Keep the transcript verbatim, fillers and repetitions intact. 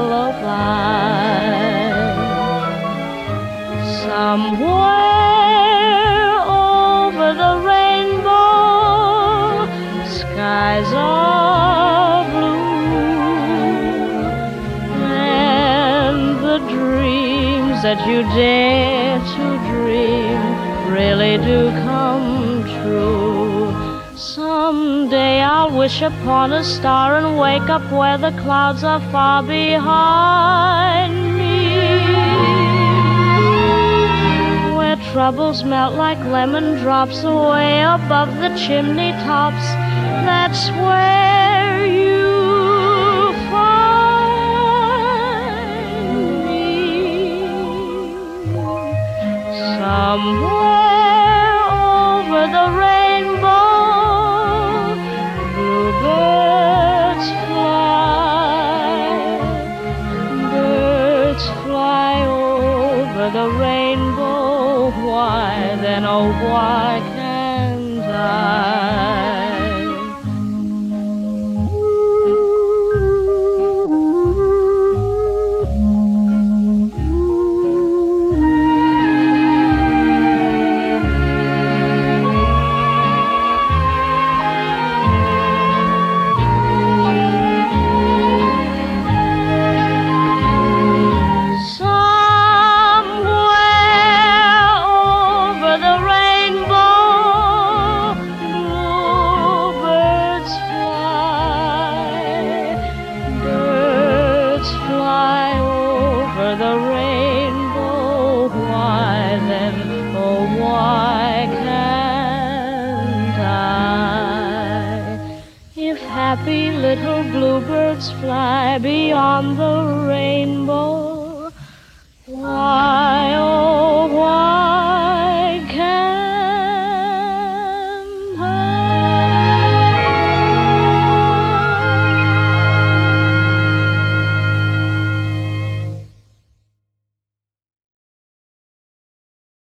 lullaby. Somewhere over the rainbow, skies are blue, and the dreams that you dare to dream really do come true. Someday I'll wish upon a star and wake up where the clouds are far behind me, where troubles melt like lemon drops away above the chimney tops. That's where you find me. Somewhere over the rainbow, bluebirds fly, birds fly over the rainbow. Why then, oh why can't I? The rainbow, why then, oh why can't I? If happy little bluebirds fly beyond the rainbow, why, oh why